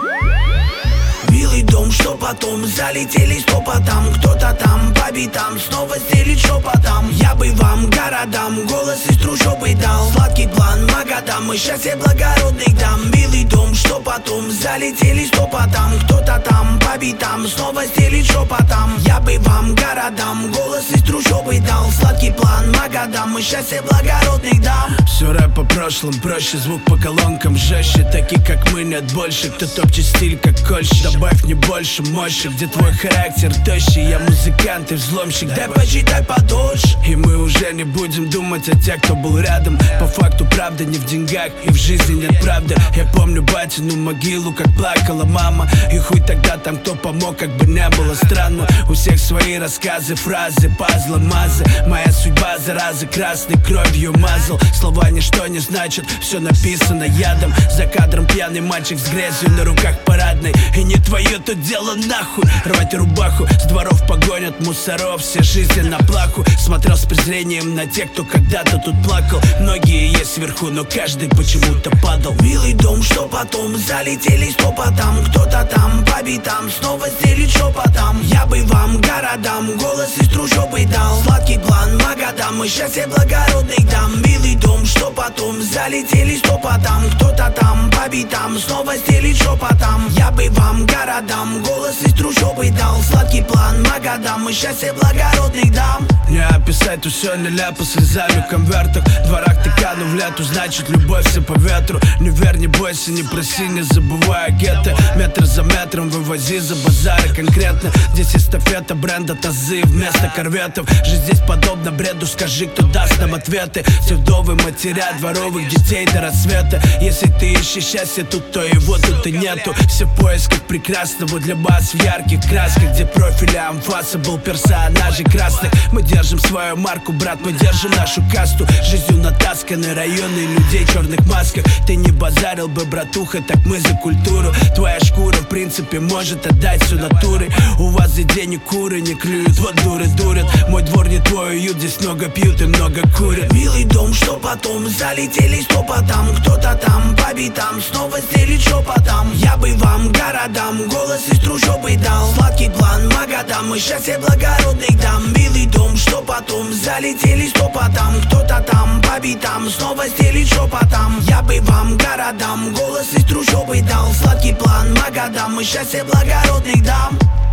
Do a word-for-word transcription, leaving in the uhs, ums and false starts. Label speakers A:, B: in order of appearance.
A: Милый дом, что потом? Залетели стопотом. Кто-то там по битам снова стелит шепотом. Я бы вам городам голос из трущобы дал. Сладкий план Магадам и счастье благородных дам. Милый дом, что потом? Залетели стопотом. Кто-то там по битам снова стелит шепотом. Я бы вам городам голос из трущобы дал. Сладкий план Магадам и счастье благородных дам.
B: Все рэп о прошлом, проще, звук по колонкам жестче. Такие как мы, нет больше, кто топчет стиль как кольщик. Добавь мне больше мощи, где твой характер тощий. Я музыкант и взломщик, дай почитай подольше. И мы уже не будем думать о тех, кто был рядом. По факту правда не в деньгах и в жизни нет правды. Я помню батину могилу, как плакала мама. И хуй тогда там кто помог, как бы не было странно. У всех свои рассказы, фразы, пазлы, мазы. Моя судьба заразы, красной кровью мазал. Слова ничто не значат, все написано ядом. За кадром пьяный мальчик с грязью на руках парадной. И не твое то дело нахуй. Рвать рубаху, с дворов погонят мусоров. Все жизни на плаху. Смотрел с презрением на тех, кто когда-то тут плакал. Многие есть сверху, но каждый почему-то падал.
A: Милый дом, что потом? Залетели стопотом. Кто-то там по битам снова стелит шепотом. Я бы вам городам голос из трущобы дал. Сладкий план Магадам и счастье благородных дам. Милый дом, что потом? Залетели стопотом. Кто-то там по битам снова стелит шепотом. Я бы вам городам голос из трущобы дал. Сладкий план Магадам и счастье благородных дам.
B: Не описать тут все не ляпу слезами в конвертах. В дворах ты кану в лету, значит любовь все по ветру. Не верь, не бойся, не проси, не забывай гетто. Метр за метром вывози за базары конкретно. Здесь эстафета бренда тазы вместо корветов. Жизнь здесь подобна бреду, скажи, кто даст нам ответы. Все вдовы матерят дворовых детей до рассвета. Если ты ищешь счастье тут, то его тут и нету. Все в поисках прекрасного для баз в ярких красках. Где профили амфаса был персонажей красных. Мы держим свою марку, брат, мы держим нашу касту. Жизнью натасканы районы людей в черных масках. Ты не базарил бы, братуха, так мы за культуру. Твоя шкура, в принципе, может отдать всю натуры. У вас за денег куры не клюют, вот дуры дурят. Мой двор не твой уют, здесь много пьют и много курят.
A: Милый дом, что потом? Залетели стопотом. Кто-то там по битам снова стелит шепотом. Я бы вам городам голос из трущобы дал. Сладкий план Магадам и счастье благородных дам. Милый дом, что потом? Залетели стопотом. Кто-то там по битам снова стелит шепотом. Я бы вам городам голос из трущобы дал. Сладкий план Магадам и счастье благородных дам.